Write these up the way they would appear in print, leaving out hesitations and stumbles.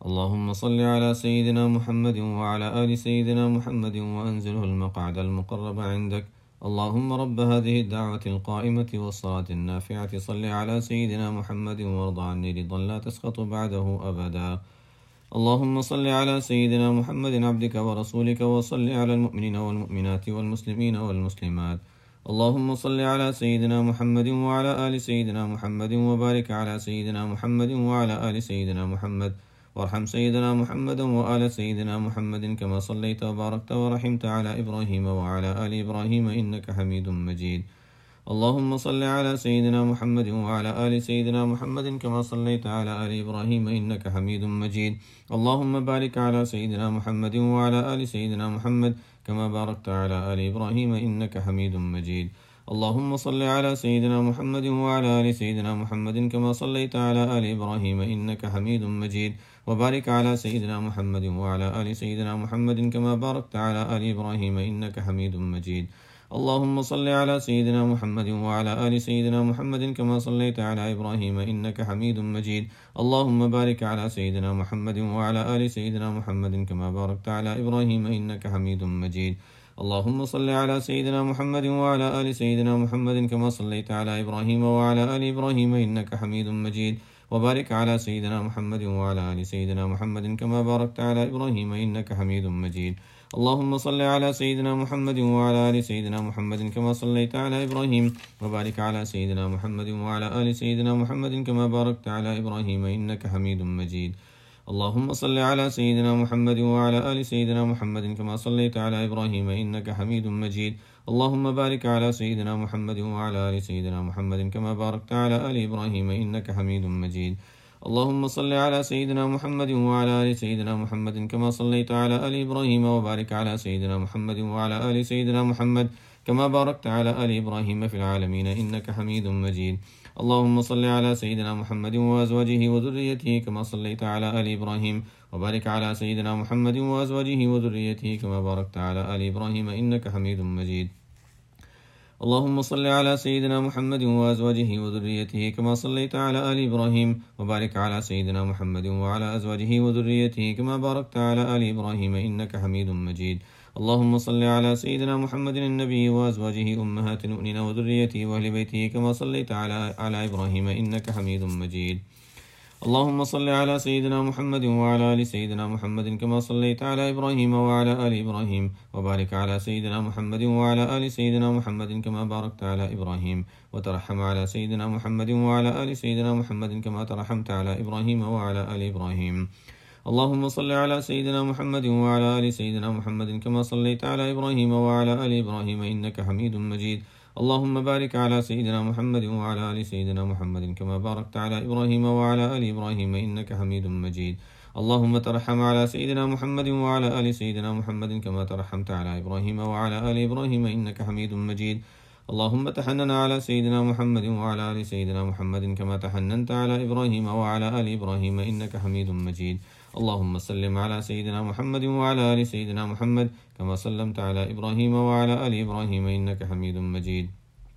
اللهم صل على سيدنا محمد وعلى آل سيدنا محمد وأنزله المقعد المقرب عندك. اللهم رب هذه الدعوة القائمة والصلاة النافعة صل على سيدنا محمد وارض عني رضا لا تسخط بعده أبدا. اللهم صل على سيدنا محمد عبدك ورسولك وصل على المؤمنين والمؤمنات والمسلمين والمسلمات. اللهم صل على سيدنا محمد وعلى آل سيدنا محمد وبارك على سيدنا محمد وعلى آل سيدنا محمد وارحم سيدنا محمد وآل سيدنا محمد كما صليت وباركت ورحمت على إبراهيم وعلى آل إبراهيم إنك حميد مجيد. اللهم صل على سيدنا محمد وعلى آل سيدنا محمد كما صليت على آل إبراهيم إنك حميد مجيد. اللهم بارك على سيدنا محمد وعلى آل سيدنا محمد كما باركت على آل إبراهيم إنك حميد مجيد. اللهم صل على سيدنا محمد وعلى آل سيدنا محمد كما صليت على آل إبراهيم إنك حميد مجيد. وبارك على سيدنا محمد وعلى آل سيدنا محمد كما باركت على آل إبراهيم إنك حميد مجيد. اللهم صل على سيدنا محمد وعلى آل سيدنا محمد كما صليت على إبراهيم إنك حميد مجيد. اللهم بارك على سيدنا محمد وعلى آل سيدنا محمد كما باركت على إبراهيم إنك حميد مجيد. اللهم صل على سيدنا محمد وعلى آل سيدنا محمد كما صليت على إبراهيم وعلى آل إبراهيم إنك حميد مجيد. وبارك على سيدنا محمد وعلى آل سيدنا محمد كما باركت على إبراهيم إنك حميد مجيد. اللهم صل على سيدنا محمد وعلى آل سيدنا محمد كما صليت على إبراهيم وبارك على سيدنا محمد وعلى آل سيدنا محمد كما باركت على إبراهيم إنك حميد مجيد. اللهم صل على سيدنا محمد وعلى آل سيدنا محمد كما صليت على إبراهيم إنك حميد مجيد. اللهم بارك على سيدنا محمد وعلى آل سيدنا محمد كما باركت على آل إبراهيم إنك حميد مجيد. اللهم صل على سيدنا محمد وعلى آل سيدنا محمد كما صليت على آل إبراهيم وبارك على سيدنا محمد وعلى آل سيدنا محمد كما باركت على آل إبراهيم في العالمين إنك حميد مجيد. اللهم صل على سيدنا محمد وأزواجه وذريته كما صليت على آل إبراهيم وبارك على سيدنا محمد وأزواجه وذريته كما باركت على آل إبراهيم إنك حميد مجيد. اللهم صل على سيدنا محمد وأزواجه وذريته كما صليت على آل إبراهيم وبارك على سيدنا محمد وعلى أزواجه وذريته كما باركت على آل إبراهيم إنك حميد مجيد. اللهم صل على سيدنا محمد النبي وأزواجه أمهات المؤمنين وذريته وأهل بيته كما صليت على إبراهيم إنك حميد مجيد. اللهم صل على سيدنا محمد وعلى آل سيدنا محمد كما صليت على إبراهيم وعلى آل إبراهيم وبارك على سيدنا محمد وعلى آل سيدنا محمد كما باركت على إبراهيم وترحم على سيدنا محمد وعلى آل سيدنا محمد كما ترحمت على إبراهيم وعلى آل إبراهيم. اللهم صل على سيدنا محمد وعلى آل سيدنا محمد كما صليت على إبراهيم وعلى آل إبراهيم إنك حميد مجيد. اللهم بارك على سيدنا محمد وعلى آل سيدنا محمد كما باركت على إبراهيم وعلى آل إبراهيم إنك حميد مجيد. اللهم ترحم على سيدنا محمد وعلى آل سيدنا محمد كما ترحمت على إبراهيم وعلى آل إبراهيم إنك حميد مجيد. اللهم تحنن على سيدنا محمد وعلى آل سيدنا محمد كما تحننت على إبراهيم وعلى آل إبراهيم إنك حميد مجيد. اللهم سلم على سيدنا محمد وعلى آل سيدنا محمد كما سلمت على إبراهيم وعلى آل إبراهيم إنك حميد مجيد.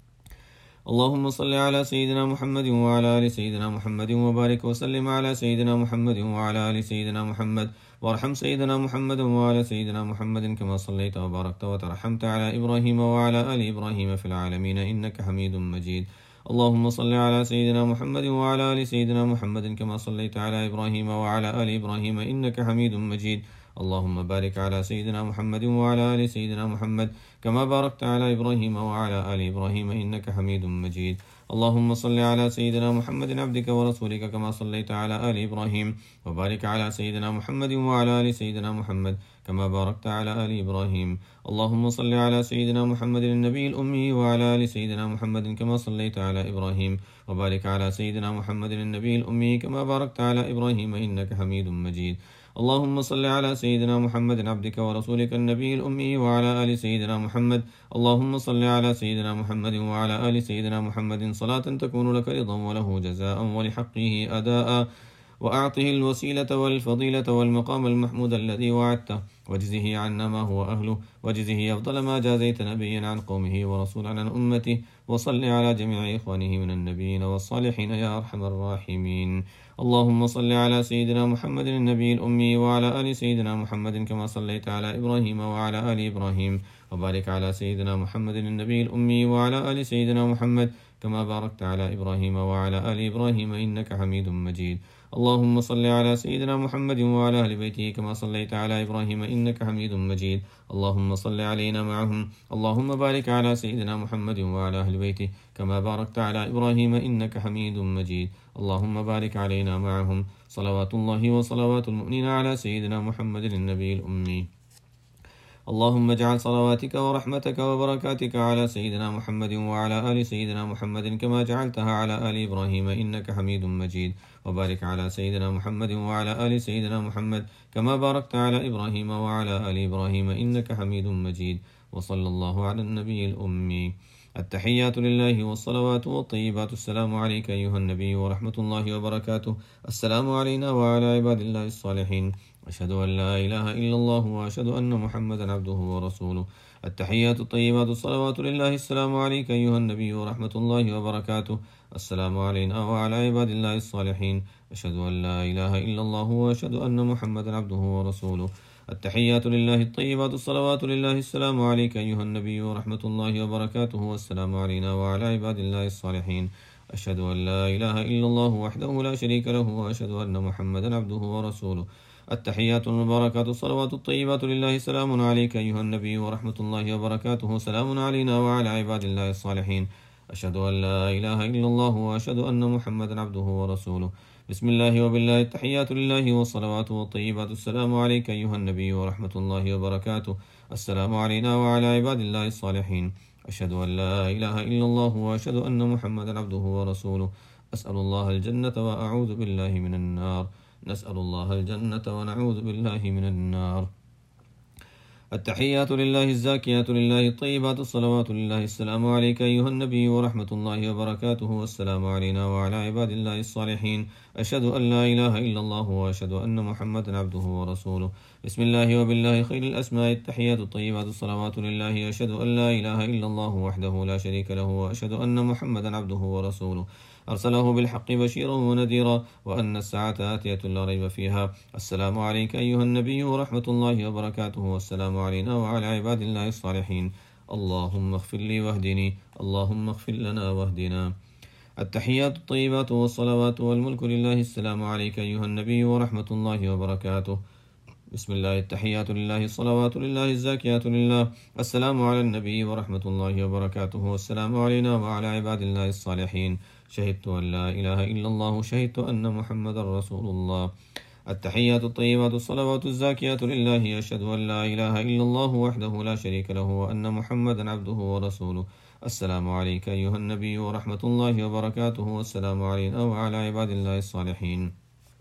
اللهم صل على سيدنا محمد وعلى آل سيدنا محمد وبارك وسلم على سيدنا محمد وعلى آل سيدنا محمد وارحم سيدنا محمد وعلى سيدنا محمد كما صليت وباركت وترحمت على إبراهيم وعلى آل إبراهيم في العالمين إنك حميد مجيد. اللهم صل على سيدنا محمد وعلى آل سيدنا محمد كما صليت على إبراهيم وعلى آل إبراهيم إنك حميد مجيد. اللهم بارك على سيدنا محمد وعلى آل سيدنا محمد كما باركت على إبراهيم وعلى آل إبراهيم إنك حميد مجيد. اللهم صل على سيدنا محمد عبدك ورسولك كما صليت على آل إبراهيم وبارك على سيدنا محمد وعلى آل سيدنا محمد كما باركت على آل إبراهيم. اللهم صل على سيدنا محمد النبي الأمي وعلى آل سيدنا محمد كما صليت على إبراهيم وبارك على سيدنا محمد النبي الأمي كما باركت على إبراهيم إنك حميد مجيد. اللهم صل على سيدنا محمد عبدك ورسولك النبي الأمي وعلى آل سيدنا محمد. اللهم صل على سيدنا محمد وعلى آل سيدنا محمد صلاة تكون لك رضا وله جزاء ولحقه أداء وأعطه الوسيلة والفضيلة والمقام المحمود الذي وعدته، واجزه عنا ما هو أهله، واجزه أفضل ما جازيت نبيا عن قومه ورسولا عن أمته، وصل على جميع إخوانه من النبيين والصالحين يا أرحم الراحمين. اللهم صل على سيدنا محمد النبي الأمي وعلى آل سيدنا محمد كما صليت على إبراهيم وعلى آل إبراهيم، وبارك على سيدنا محمد النبي الأمي وعلى آل سيدنا محمد كما باركت على إبراهيم وعلى آل إبراهيم إنك حميد مجيد. اللهم صل على سيدنا محمد وعلى أهل بيته كما صليت على إبراهيم إنك حميد مجيد. اللهم صل علينا معهم. اللهم بارك على سيدنا محمد وعلى أهل بيته كما باركت على إبراهيم إنك حميد مجيد. اللهم بارك علينا معهم. صلوات الله وصلوات المؤمنين على سيدنا محمد النبي الأمي. اللهم اجعل صلواتك ورحمتك وبركاتك على سيدنا محمد وعلى آل سيدنا محمد كما جعلتها على آل إبراهيم إنك حميد مجيد. وبارك على سيدنا محمد وعلى آل سيدنا محمد كما باركت على إبراهيم وعلى آل إبراهيم إنك حميد مجيد. وصلى الله على النبي الأمي. التحيات لله والصلوات والطيبات. السلام عليك أيها النبي ورحمة الله وبركاته. السلام علينا وعلى عباد الله الصالحين. أشهد أن لا إله إلا الله وأشهد أن محمدا عبده ورسوله. التحيات الطيبات الصلوات لله. السلام عليك أيها النبي ورحمة الله وبركاته. السلام علينا وعلى عباد الله الصالحين. أشهد أن لا إله إلا الله وأشهد أن محمدا عبده ورسوله. التحيات لله الطيبات الصلوات لله. السلام عليك أيها النبي ورحمة الله وبركاته. والسلام علينا وعلى عباد الله الصالحين. أشهد أن لا إله إلا الله وحده لا شريك له وأشهد أن محمدا عبده ورسوله. التحيات المباركات الصلوات الطيبات لله. السلام عليك أيها النبي ورحمة الله وبركاته. سلام علينا وعلى عباد الله الصالحين. أشهد أن لا إله إلا الله وأشهد أن محمدا عبده ورسوله. بسم الله وبالله. التحيات لله والصلوات والطيبات. السلام عليك أيها النبي ورحمة الله وبركاته. السلام علينا وعلى عباد الله الصالحين. أشهد أن لا إله إلا الله وأشهد أن محمدا عبده ورسوله. أسأل الله الجنة وأعوذ بالله من النار. نسأل الله الجنة ونعوذ بالله من النار. التحيات لله الزاكيات لله الطيبات الصلوات لله. السلام عليك أيها النبي ورحمة الله وبركاته. والسلام علينا وعلى عباد الله الصالحين. أشهد أن لا إله إلا الله وأشهد أن محمدا عبده ورسوله. بسم الله وبالله خير الأسماء. التحيات الطيبات الصلوات لله. أشهد أن لا إله إلا الله وحده لا شريك له وأشهد أن محمدا عبده ورسوله. أرسله بالحق بشيرا ونذيرا وأن الساعة آتية لا ريب فيها. السلام عليك أيها النبي ورحمة الله وبركاته. والسلام علينا وعلى عباد الله الصالحين. اللهم اغفر لي واهدني. اللهم اغفر لنا واهدنا. التحيات الطيبات والصلوات والملك لله. السلام عليك أيها النبي ورحمة الله وبركاته. بسم الله. التحيات لله الصلوات لله الزاكيات لله. السلام على النبي ورحمة الله وبركاته. والسلام علينا وعلى عباد الله الصالحين. شهدت أن لا إله إلا الله. شهدت أن محمد رسول الله. التحيات الطيبات الصلوات الزاكيات لله. أشهد أن لا إله إلا الله وحده لا شريك له وأن محمدا عبده ورسوله. السلام عليك أيها النبي ورحمة الله وبركاته. والسلام علينا وعلى عباد الله الصالحين.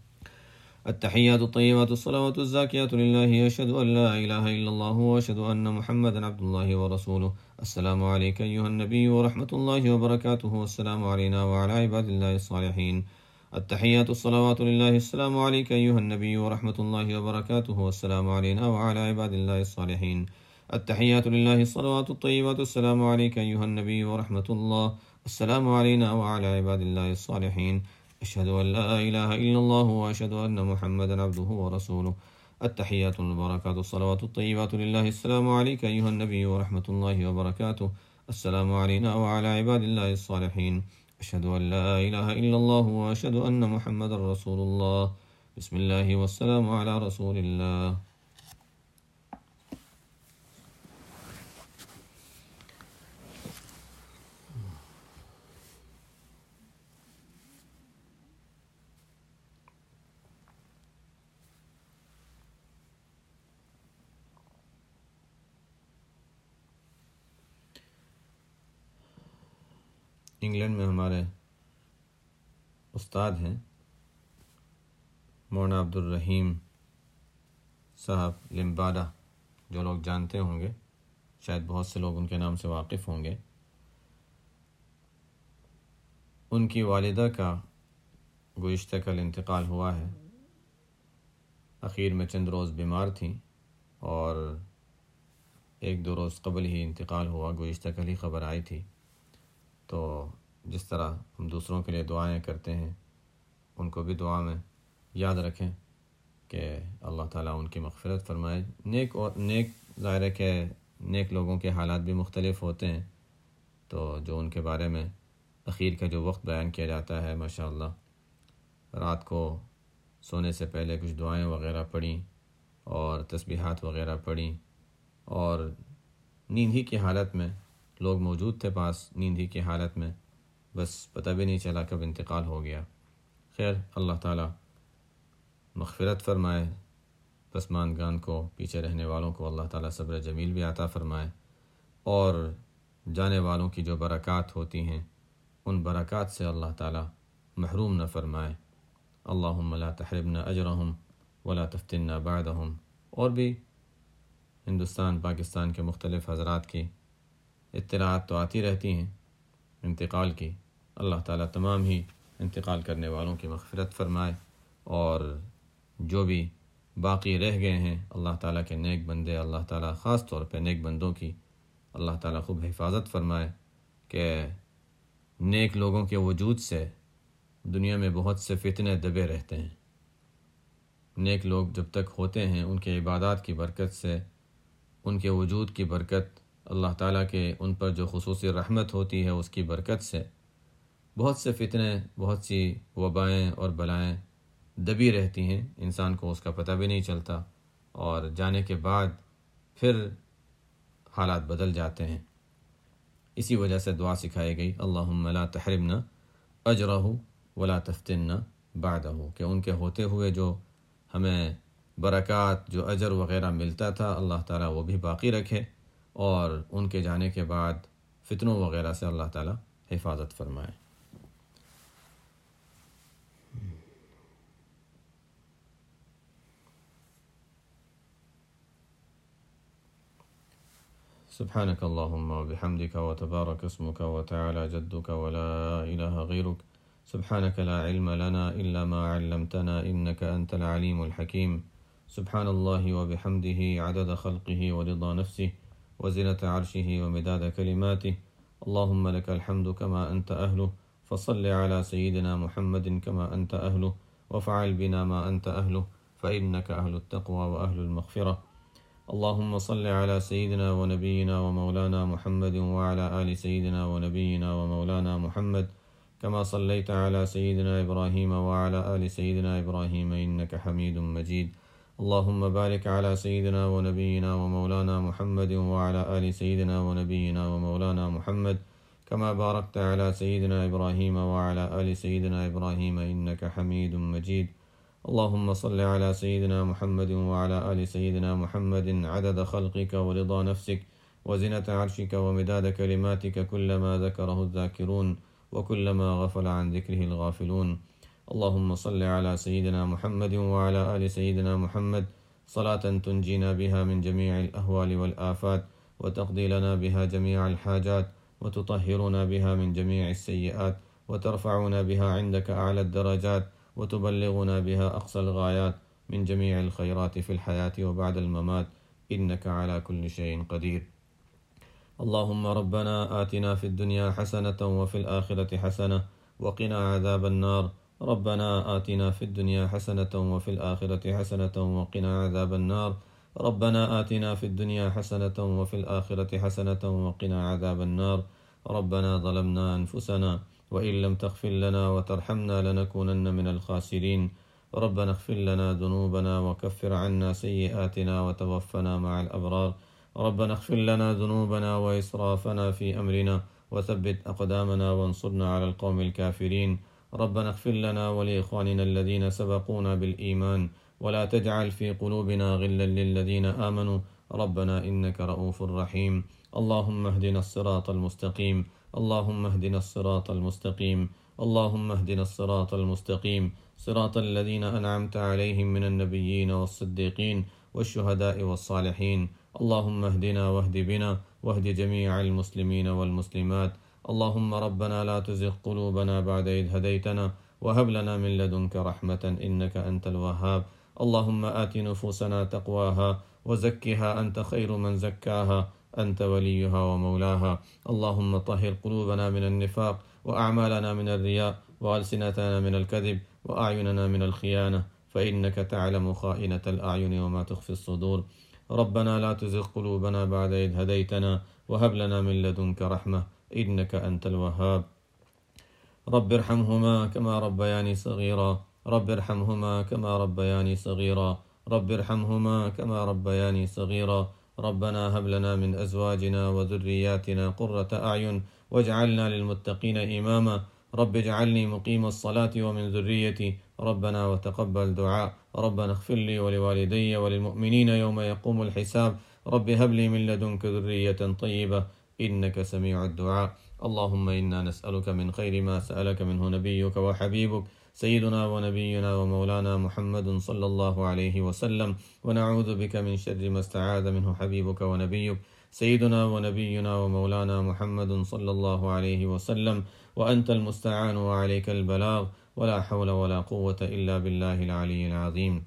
التحيات الطيبات الصلوات الزاكيات لله. أشهد أن لا إله إلا الله وأشهد أن محمدا عبد الله ورسوله. السلام عليك أيها النبي ورحمة الله وبركاته. والسلام علينا وعلى عباد الله الصالحين. التحيات الصلوات لله. السلام عليك أيها النبي ورحمة الله وبركاته. والسلام علينا وعلى عباد الله الصالحين. التحيات لله الصلوات الطيبات. السلام عليك أيها النبي ورحمة الله. السلام علينا وعلى عباد الله الصالحين. أشهد أن لا إله إلا الله وأشهد أن محمدا عبده ورسوله. التحيات المباركات الصلوات الطيبات لله. السلام عليك أيها النبي ورحمة الله وبركاته. السلام علينا وعلى عباد الله الصالحين. أشهد أن لا إله إلا الله وأشهد أن محمدا رسول الله. بسم الله والسلام على رسول الله. इंग्लैंड में हमारे उस्ताद हैं मौलाना अब्दुल रहीम साहब लिम्बाडा, जो लोग जानते होंगे, शायद बहुत से लोग उनके नाम से वाकिफ़ होंगे। उनकी वालिदा का گزشتہ کل انتقال ہوا ہے، اخیر میں چند روز بیمار تھیں اور 1-2 روز قبل ہی انتقال ہوا، گزشتہ کل ہی خبر آئی تھی۔ تو جس طرح ہم دوسروں کے لیے دعائیں کرتے ہیں، ان کو بھی دعا میں یاد رکھیں کہ اللہ تعالیٰ ان کی مغفرت فرمائے۔ نیک ظاہر ہے کہ نیک لوگوں کے حالات بھی مختلف ہوتے ہیں، تو جو ان کے بارے میں اخیر کا جو وقت بیان کیا جاتا ہے، ماشاءاللہ رات کو سونے سے پہلے کچھ دعائیں وغیرہ پڑھیں اور تسبیحات وغیرہ پڑھیں، اور نیند ہی کی حالت میں لوگ موجود تھے پاس، نیند ہی کی حالت میں، بس پتہ بھی نہیں چلا کب انتقال ہو گیا۔ خیر، اللہ تعالیٰ مغفرت فرمائے، پسماندگان کو، پیچھے رہنے والوں کو اللہ تعالیٰ صبر جمیل بھی عطا فرمائے، اور جانے والوں کی جو برکات ہوتی ہیں ان برکات سے اللہ تعالیٰ محروم نہ فرمائے۔ اللہم لا تحرمنا اجرہم ولا تفتنا بعدہم۔ اور بھی ہندوستان پاکستان کے مختلف حضرات کی اطلاعات تو آتی رہتی ہیں انتقال کی، اللہ تعالیٰ تمام ہی انتقال کرنے والوں کی مغفرت فرمائے، اور جو بھی باقی رہ گئے ہیں اللہ تعالیٰ کے نیک بندے، اللہ تعالیٰ خاص طور پہ نیک بندوں کی اللہ تعالیٰ خوب حفاظت فرمائے کہ نیک لوگوں کے وجود سے دنیا میں بہت سے فتنے دبے رہتے ہیں۔ نیک لوگ جب تک ہوتے ہیں، ان کے عبادات کی برکت سے، ان کے وجود کی برکت، اللہ تعالیٰ کے ان پر جو خصوصی رحمت ہوتی ہے اس کی برکت سے بہت سے فتنے، بہت سی وبائیں اور بلائیں دبی رہتی ہیں، انسان کو اس کا پتہ بھی نہیں چلتا، اور جانے کے بعد پھر حالات بدل جاتے ہیں۔ اسی وجہ سے دعا سکھائی گئی، اللہم لا تحرمنا اجرہ ولا تفتنا بعدہ، کہ ان کے ہوتے ہوئے جو ہمیں برکات، جو اجر وغیرہ ملتا تھا، اللہ تعالیٰ وہ بھی باقی رکھے، اور ان کے جانے کے بعد فتنوں وغیرہ سے اللہ تعالیٰ حفاظت فرمائے۔ سبحانك اللهم وبحمدك وتبارك اسمك وتعالى جدك ولا إله غيرك، سبحانك لا علم لنا إلا ما علمتنا إنك أنت العليم الحكيم، سبحان الله وبحمده عدد خلقه ورضا نفسه وزنة عرشه ومداد كلماته، اللهم لك الحمد كما أنت أهله، فصل على سيدنا محمد كما أنت أهله، وافعل بنا ما أنت أهله، فإنك أهل التقوى وأهل المغفرة، اللهم صل على سيدنا ونبينا ومولانا محمد وعلى آل سيدنا ونبينا ومولانا محمد كما صليت على سيدنا إبراهيم وعلى آل سيدنا إبراهيم إنك حميد مجيد، اللهم بارك على سيدنا ونبينا ومولانا محمد وعلى آل سيدنا ونبينا ومولانا محمد كما باركت على سيدنا إبراهيم وعلى آل سيدنا إبراهيم إنك حميد مجيد، اللهم صل على سيدنا محمد وعلى آل سيدنا محمد عدد خلقك ورضا نفسك وزنة عرشك ومداد كلماتك كلما ذكره الذاكرون وكلما غفل عن ذكره الغافلون، اللهم صل على سيدنا محمد وعلى آل سيدنا محمد صلاة تنجينا بها من جميع الأهوال والآفات، وتقضي لنا بها جميع الحاجات، وتطهرنا بها من جميع السيئات، وترفعنا بها عندك أعلى الدرجات، وتبلغنا بها أقصى الغايات من جميع الخيرات في الحياة وبعد الممات، إنك على كل شيء قدير، اللهم ربنا آتنا في الدنيا حسنة وفي الآخرة حسنة وقنا عذاب النار، ربنا آتنا في الدنيا حسنة وفي الآخرة حسنة وقنا عذاب النار، ربنا آتنا في الدنيا حسنة وفي الآخرة حسنة وقنا عذاب النار، ربنا ظلمنا أنفسنا وإن لم تغفر لنا وترحمنا لنكونن من الخاسرين، ربنا اغفر لنا ذنوبنا وكفر عنا سيئاتنا وتوفنا مع الأبرار، ربنا اغفر لنا ذنوبنا وإسرافنا في أمرنا وثبت أقدامنا وانصرنا على القوم الكافرين، ربنا اغفر لنا ولإخواننا الذين سبقونا بالإيمان ولا تجعل في قلوبنا غلا للذين آمنوا، ربنا إنك رؤوف رحيم، اللهم اهدنا الصراط المستقيم، اللهم اهدنا الصراط المستقيم، اللهم اهدنا الصراط المستقيم، صراط الذين أنعمت عليهم من النبيين والصديقين والشهداء والصالحين، اللهم اهدنا واهد بنا واهد جميع المسلمين والمسلمات، اللهم ربنا لا تزغ قلوبنا بعد إذ هديتنا وهب لنا من لدنك رحمة إنك أنت الوهاب. اللهم آت نفوسنا تقواها وزكها أنت خير من زكاها أنت وليها ومولاها. اللهم طهر قلوبنا من النفاق وأعمالنا من الرياء وألسنتنا من الكذب وأعيننا من الخيانة فإنك تعلم خائنة الأعين وما تخفي الصدور. ربنا لا تزغ قلوبنا بعد إذ هديتنا وهب لنا من لدنك رحمة إنك أنت الوهاب. رب ارحمهما كما ربياني صغيرا رب ارحمهما كما ربياني صغيرا رب ارحمهما كما ربياني صغيرا. ربنا هب لنا من أزواجنا وذرياتنا قرة أعين واجعلنا للمتقين إماما. رب اجعلني مقيم الصلاة ومن ذريتي ربنا وتقبل دعاء. ربنا اغفر لي ولوالدي وللمؤمنين يوم يقوم الحساب. رب هب لي من لدنك ذرية طيبة إنك سميع الدعاء. اللهم إنا نسألك من خير ما سألك منه نبيك وحبيبك سيدنا ونبينا ومولانا محمد صلى الله عليه وسلم، ونعوذ بك من شر ما استعاذ منه حبيبك ونبيك سيدنا ونبينا ومولانا محمد صلى الله عليه وسلم، وأنت المستعان وعليك البلاغ، ولا حول ولا قوة إلا بالله العلی العظیم۔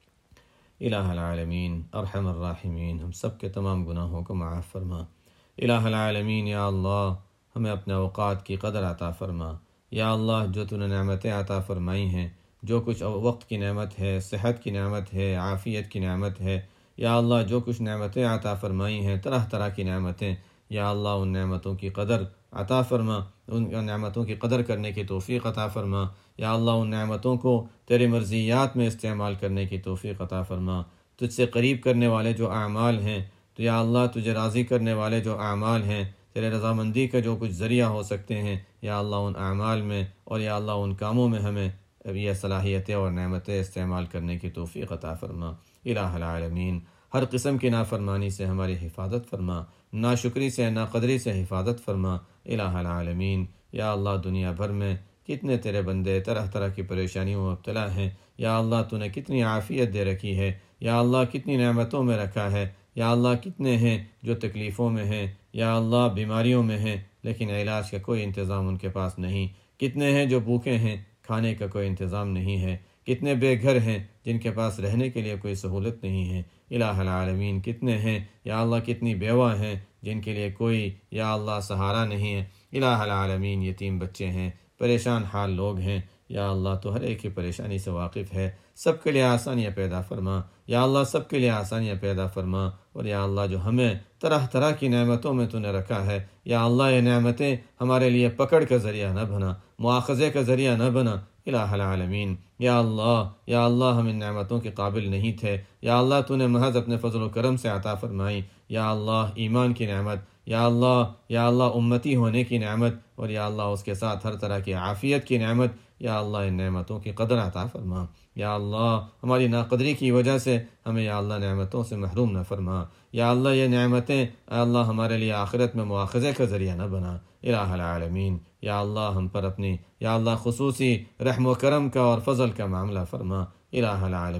الہ العالمین ارحم الراحمین، ہم سب کے تمام گناہوں کو معاف فرما۔ الہ العالمین یا اللہ ہمیں اپنے اوقات کی قدر عطا فرما۔ یا اللہ جو تو نے نعمتیں عطا فرمائی ہیں، جو کچھ وقت کی نعمت ہے، صحت کی نعمت ہے، عافیت کی نعمت ہے، یا اللہ جو کچھ نعمتیں عطا فرمائی ہیں، طرح طرح کی نعمتیں، یا اللہ ان نعمتوں کی قدر عطا فرما، ان نعمتوں کی قدر کرنے کی توفیق عطا فرما۔ یا اللہ ان نعمتوں کو تیری مرضیات میں استعمال کرنے کی توفیق عطا فرما۔ تجھ سے قریب کرنے والے جو اعمال ہیں، تو یا اللہ تجھے راضی کرنے والے جو اعمال ہیں، تیرے رضامندی کا جو کچھ ذریعہ ہو سکتے ہیں، یا اللہ ان اعمال میں اور یا اللہ ان کاموں میں ہمیں یہ صلاحیتیں اور نعمتیں استعمال کرنے کی توفیق عطا فرما۔ الہ العالمین ہر قسم کی نافرمانی سے ہماری حفاظت فرما، ناشکری سے ناقدری سے حفاظت فرما۔ الہ العالمین یا اللہ دنیا بھر میں کتنے تیرے بندے طرح طرح کی پریشانیوں میں مبتلا ہیں، یا اللہ تو نے کتنی عافیت دے رکھی ہے، یا اللہ کتنی نعمتوں میں رکھا ہے، یا اللہ کتنے ہیں جو تکلیفوں میں ہیں، یا اللہ بیماریوں میں ہیں لیکن علاج کا کوئی انتظام ان کے پاس نہیں، کتنے ہیں جو بھوکے ہیں، کھانے کا کوئی انتظام نہیں ہے، کتنے بے گھر ہیں جن کے پاس رہنے کے لیے کوئی سہولت نہیں ہے۔ الہ العالمین کتنے ہیں یا اللہ کتنی بیوہ ہیں جن کے لیے کوئی یا اللہ سہارا نہیں ہے۔ الہ العالمین یتیم بچے ہیں، پریشان حال لوگ ہیں، یا اللہ تو ہر ایک کی پریشانی سے واقف ہے، سب کے لیے آسانیاں پیدا فرما، یا اللہ سب کے لیے آسانیاں پیدا فرما۔ اور یا اللہ جو ہمیں طرح طرح کی نعمتوں میں تو نے رکھا ہے، یا اللہ یہ نعمتیں ہمارے لیے پکڑ کا ذریعہ نہ بنا، مواخذے کا ذریعہ نہ بنا۔ الہ العالمین یا اللہ ہم ان نعمتوں کے قابل نہیں تھے، یا اللہ تو نے محض اپنے فضل و کرم سے عطا فرمائی، یا اللہ ایمان کی نعمت، یا اللہ امتی ہونے کی نعمت، اور یا اللہ اس کے ساتھ ہر طرح کی عافیت کی نعمت۔ یا اللہ ان نعمتوں کی قدر عطا فرما، یا اللہ ہماری ناقدری کی وجہ سے ہمیں یا اللہ نعمتوں سے محروم نہ فرما، یا اللہ یہ نعمتیں اے اللہ ہمارے لیے آخرت میں مواخذے کا ذریعہ نہ بنا۔ الہ العالمین یا اللہ ہم پر اپنی یا اللہ خصوصی رحم و کرم کا اور فضل کا معاملہ فرما۔ الہ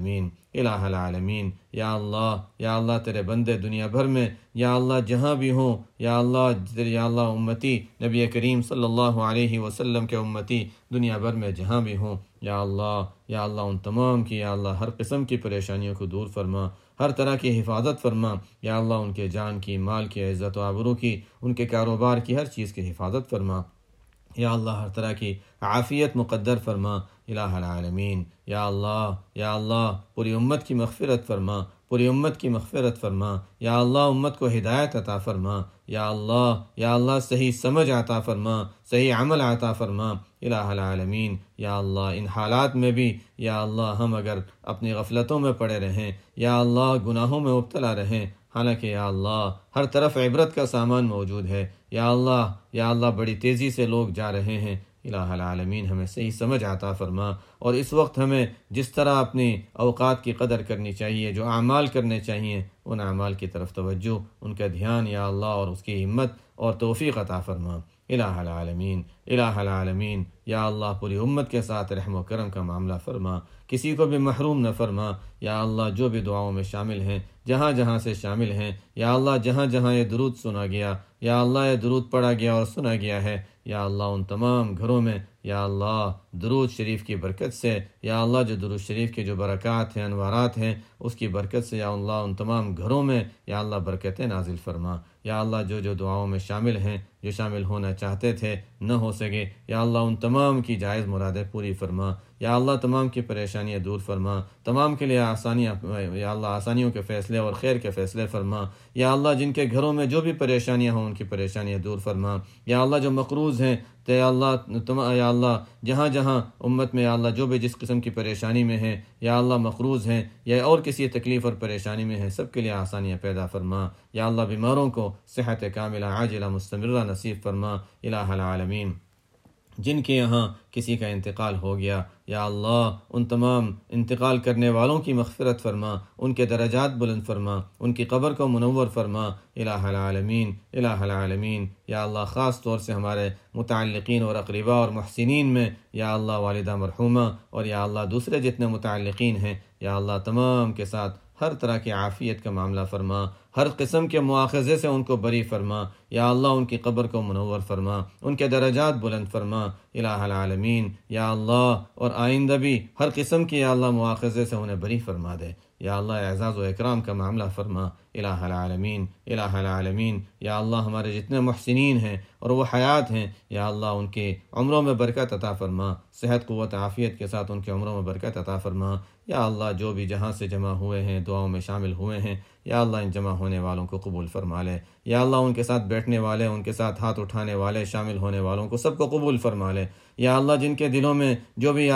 العالمین یا اللہ تیرے بندے دنیا بھر میں یا اللہ جہاں بھی ہوں، یا اللہ امتی نبی کریم صلی اللہ علیہ وسلم کے امتی دنیا بھر میں جہاں بھی ہوں، یا اللہ ان تمام کی یا اللہ ہر قسم کی پریشانیوں کو دور فرما، ہر طرح کی حفاظت فرما، یا اللہ ان کے جان کی، مال کی، عزت و آبرو کی، ان کے کاروبار کی، ہر چیز کی حفاظت فرما، یا اللہ ہر طرح کی عافیت مقدر فرما۔ الہ العالمین یا اللہ پوری امت کی مغفرت فرما، پوری امت کی مغفرت فرما، یا اللہ امت کو ہدایت عطا فرما، یا اللہ صحیح سمجھ عطا فرما، صحیح عمل عطا فرما۔ الہ العالمین یا اللہ ان حالات میں بھی یا اللہ ہم اگر اپنی غفلتوں میں پڑے رہیں، یا اللہ گناہوں میں مبتلا رہیں، حالانکہ یا اللہ ہر طرف عبرت کا سامان موجود ہے، یا اللہ بڑی تیزی سے لوگ جا رہے ہیں۔ الہ العالمین ہمیں صحیح سمجھ عطا فرما، اور اس وقت ہمیں جس طرح اپنی اوقات کی قدر کرنی چاہیے، جو اعمال کرنے چاہیے، ان اعمال کی طرف توجہ، ان کا دھیان یا اللہ اور اس کی ہمت اور توفیق عطا فرما۔ الہ العالمین الہ العالمین، یا اللہ پوری امت کے ساتھ رحم و کرم کا معاملہ فرما، کسی کو بھی محروم نہ فرما، یا اللہ جو بھی دعاؤں میں شامل ہیں، جہاں جہاں سے شامل ہیں، یا اللہ جہاں جہاں یہ درود سنا گیا، یا اللہ یہ درود پڑھا گیا اور سنا گیا ہے، یا اللہ ان تمام گھروں میں یا اللہ درود شریف کی برکت سے، یا اللہ جو درود شریف کے جو برکات ہیں، انوارات ہیں، اس کی برکت سے یا اللہ ان تمام گھروں میں یا اللہ برکتیں نازل فرما، یا اللہ جو جو دعاؤں میں شامل ہیں، جو شامل ہونا چاہتے تھے نہ ہو سکے، یا اللہ ان تمام کی جائز مرادیں پوری فرما، یا اللہ تمام کی پریشانیاں دور فرما، تمام کے لیے آسانیاں یا اللہ آسانیوں کے فیصلے اور خیر کے فیصلے فرما، یا اللہ جن کے گھروں میں جو بھی پریشانیاں ہوں ان کی پریشانیاں دور فرما، یا اللہ جو مقروض ہیں تو یا اللہ جہاں جہاں امت میں یا اللہ جو بھی جس قسم کی پریشانی میں ہیں، یا اللہ مقروض ہیں یا اور کسی تکلیف اور پریشانی میں ہیں، سب کے لیے آسانیاں پیدا فرما، یا اللہ بیماروں کو صحت کاملہ عاجلہ مستمرہ نصیب فرما، الہ العالمین۔ جن کے یہاں کسی کا انتقال ہو گیا، یا اللہ ان تمام انتقال کرنے والوں کی مغفرت فرما، ان کے درجات بلند فرما، ان کی قبر کو منور فرما، الہ العالمین، الہ العالمین۔ یا اللہ خاص طور سے ہمارے متعلقین اور اقرباء اور محسنین میں یا اللہ والدہ مرحومہ اور یا اللہ دوسرے جتنے متعلقین ہیں، یا اللہ تمام کے ساتھ ہر طرح کی عافیت کا معاملہ فرما، ہر قسم کے مواخذے سے ان کو بری فرما، یا اللہ ان کی قبر کو منور فرما، ان کے درجات بلند فرما، الہ العالمین۔ یا اللہ اور آئندہ بھی ہر قسم کی یا اللہ مواخذے سے انہیں بری فرما دے، یا اللہ اعزاز و اکرام کا معاملہ فرما، الہ العالمین، الہ العالمین۔ یا اللہ ہمارے جتنے محسنین ہیں اور وہ حیات ہیں، یا اللہ ان کے عمروں میں برکت عطا فرما، صحت قوت عافیت کے ساتھ ان کے عمروں میں برکت عطا فرما، یا اللہ جو بھی جہاں سے جمع ہوئے ہیں دعاؤں میں شامل ہوئے ہیں، یا اللہ ان جمع ہونے والوں کو قبول فرما لے، یا اللہ ان کے ساتھ بیٹھنے والے، ان کے ساتھ ہاتھ اٹھانے والے، شامل ہونے والوں کو سب کو قبول فرما لے، یا اللہ جن کے دلوں میں جو بھی یا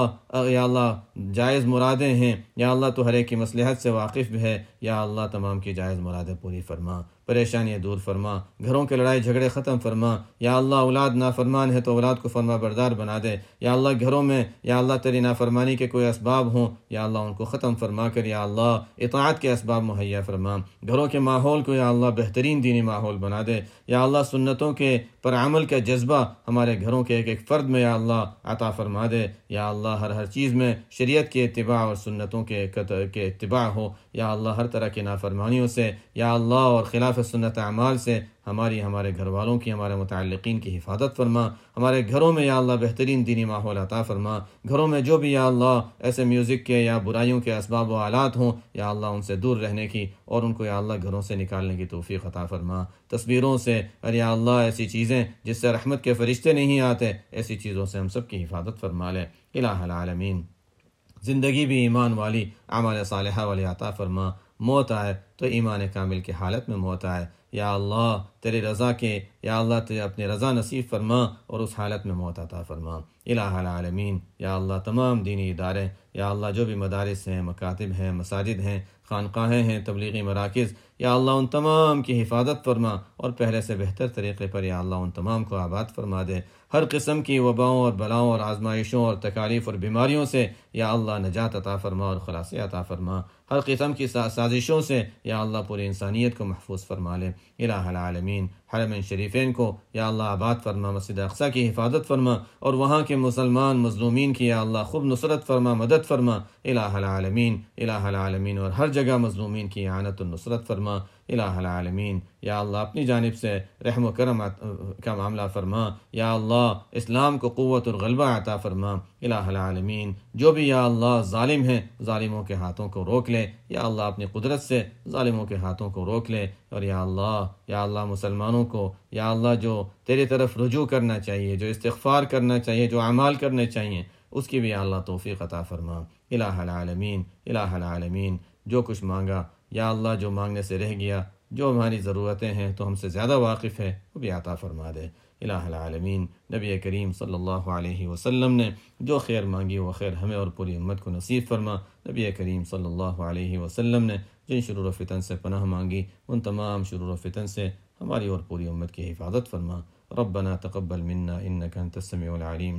اللہ جائز مرادیں ہیں، یا اللہ تو ہر ایک کی مصلحت سے واقف بھی ہے، یا اللہ تمام کی جائز مرادیں پوری فرما، پریشانیاں دور فرما، گھروں کے لڑائی جھگڑے ختم فرما، یا اللہ اولاد نافرمان ہے تو اولاد کو فرما بردار بنا دے، یا اللہ گھروں میں یا اللہ تیری نافرمانی کے کوئی اسباب ہوں، یا اللہ ان کو ختم فرما کر یا اللہ اطاعت کے اسباب مہیا فرما، گھروں کے ماحول کو یا اللہ بہترین دینی ماحول بنا دے، یا اللہ سنتوں کے پر عمل کا جذبہ ہمارے گھروں کے ایک ایک فرد میں یا اللہ عطا فرما دے، یا اللہ ہر چیز میں شریعت کے اتباع اور سنتوں کے اتباع ہو، یا اللہ ہر طرح کی نافرمانیوں سے یا اللہ اور خلاف سنت اعمال سے ہمارے گھر والوں کی، ہمارے متعلقین کی حفاظت فرما، ہمارے گھروں میں یا اللہ بہترین دینی ماحول عطا فرما، گھروں میں جو بھی یا اللہ ایسے میوزک کے یا برائیوں کے اسباب و آلات ہوں، یا اللہ ان سے دور رہنے کی اور ان کو یا اللہ گھروں سے نکالنے کی توفیق عطا فرما، تصویروں سے اور یا اللہ ایسی چیزیں جس سے رحمت کے فرشتے نہیں آتے، ایسی چیزوں سے ہم سب کی حفاظت فرما لے، الہ العالمین۔ زندگی بھی ایمان والی، اعمال صالحہ والی عطا فرما، موت آئے تو ایمان کامل کی حالت میں موت آئے، یا اللہ تیری رضا کے یا اللہ تیرے اپنی رضا نصیب فرما اور اس حالت میں موت عطا فرما، الہ العالمین۔ یا اللہ تمام دینی ادارے، یا اللہ جو بھی مدارس ہیں، مکاتب ہیں، مساجد ہیں، خانقاہیں ہیں، تبلیغی مراکز، یا اللہ ان تمام کی حفاظت فرما اور پہلے سے بہتر طریقے پر یا اللہ ان تمام کو آباد فرما دے، ہر قسم کی وباؤں اور بلاؤں اور آزمائشوں اور تکالیف اور بیماریوں سے یا اللہ نجات عطا فرما اور خلاصی عطا فرما، ہر قسم کی سازشوں سے یا اللہ پوری انسانیت کو محفوظ فرما لے، الہ العالمین۔ حرمین شریفین کو یا اللہ آباد فرما، مسجد اقصیٰ کی حفاظت فرما اور وہاں کے مسلمان مظلومین کی یا اللہ خوب نصرت فرما، مدد فرما، الہ العالمین، الہ العالمین۔ اور ہر جگہ مظلومین کی اعانت و نصرت فرما، الہ العالمین۔ یا اللہ اپنی جانب سے رحم و کرم کا معاملہ فرما، یا اللہ اسلام کو قوت اور غلبہ عطا فرما، الہ العالمین۔ جو بھی یا اللہ ظالم ہیں، ظالموں کے ہاتھوں کو روک لے، یا اللہ اپنی قدرت سے ظالموں کے ہاتھوں کو روک لے، اور یا اللہ مسلمانوں کو یا اللہ جو تیری طرف رجوع کرنا چاہیے، جو استغفار کرنا چاہیے، جو اعمال کرنے چاہیے، اس کی بھی یا اللہ توفیق عطا فرما، الہ العالمین، الہ العالمین۔ جو کچھ مانگا یا اللہ جو مانگنے سے رہ گیا، جو ہماری ضرورتیں ہیں تو ہم سے زیادہ واقف ہے، وہ بھی عطا فرما دے، الہ العالمین۔ نبی کریم صلی اللہ علیہ وسلم نے جو خیر مانگی وہ خیر ہمیں اور پوری امت کو نصیب فرما، نبی کریم صلی اللہ علیہ وسلم نے جن شرور و فتن سے پناہ مانگی ان تمام شرور و فتن سے ہماری اور پوری امت کی حفاظت فرما۔ ربنا تقبل منا انك انت السميع العليم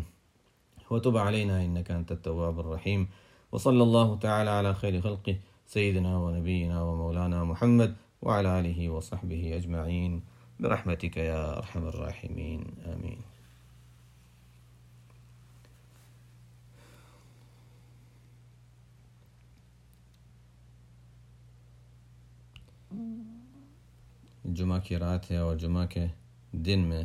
وتب علينا انك انت التواب الرحيم، وصلى الله تعالى على خير خلقه سيدنا ونبينا ومولانا محمد وعلى آله وصحبه أجمعين برحمتك يا أرحم الراحمين، آمين۔ جمعہ کی رات ہے اور جمعہ کے دن میں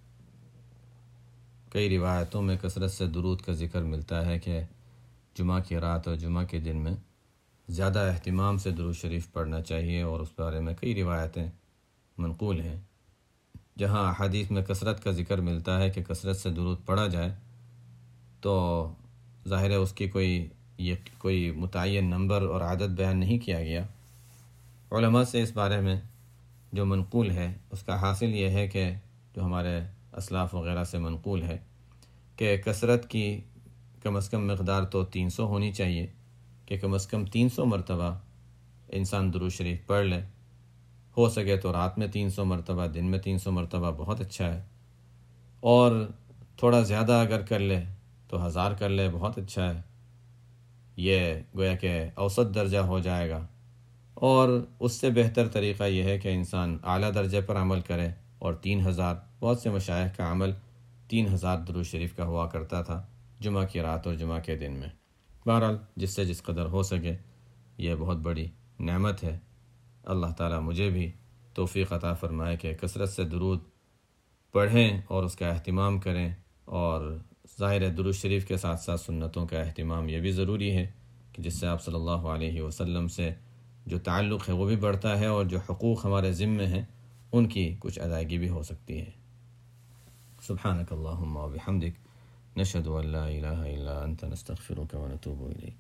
کئی روایتوں میں کثرت سے درود کا ذکر ملتا ہے کہ جمعہ کی رات اور جمعہ کے دن میں زیادہ اہتمام سے درود شریف پڑھنا چاہیے، اور اس بارے میں کئی روایتیں منقول ہیں جہاں احادیث میں کثرت کا ذکر ملتا ہے کہ کثرت سے درود پڑھا جائے، تو ظاہر ہے اس کی کوئی متعین نمبر اور عدد بیان نہیں کیا گیا۔ علماء سے اس بارے میں جو منقول ہے اس کا حاصل یہ ہے کہ جو ہمارے اسلاف وغیرہ سے منقول ہے کہ کثرت کی کم از کم مقدار تو 300 ہونی چاہیے، کہ کم از کم 300 مرتبہ انسان درود شریف پڑھ لے، ہو سکے تو رات میں 300 مرتبہ، دن میں 300 مرتبہ بہت اچھا ہے، اور تھوڑا زیادہ اگر کر لے تو 1000 کر لے بہت اچھا ہے، یہ گویا کہ اوسط درجہ ہو جائے گا۔ اور اس سے بہتر طریقہ یہ ہے کہ انسان اعلیٰ درجے پر عمل کرے، اور 3000، بہت سے مشائخ کا عمل 3000 درود شریف کا ہوا کرتا تھا جمعہ کی رات اور جمعہ کے دن میں۔ بہرحال جس سے جس قدر ہو سکے یہ بہت بڑی نعمت ہے۔ اللہ تعالیٰ مجھے بھی توفیق عطا فرمائے کہ کثرت سے درود پڑھیں اور اس کا اہتمام کریں، اور ظاہر ہے درود شریف کے ساتھ ساتھ سنتوں کا اہتمام یہ بھی ضروری ہے کہ جس سے آپ صلی اللہ علیہ وسلم سے جو تعلق ہے وہ بھی بڑھتا ہے، اور جو حقوق ہمارے ذمے ہیں ان کی کچھ ادائیگی بھی ہو سکتی ہے۔ سبحانک اللہم و بحمدک، نشہد ان لا الہ الا انت، نستغفرک و نتوب الیک۔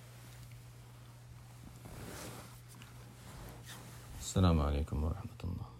السلام علیکم ورحمۃ اللہ۔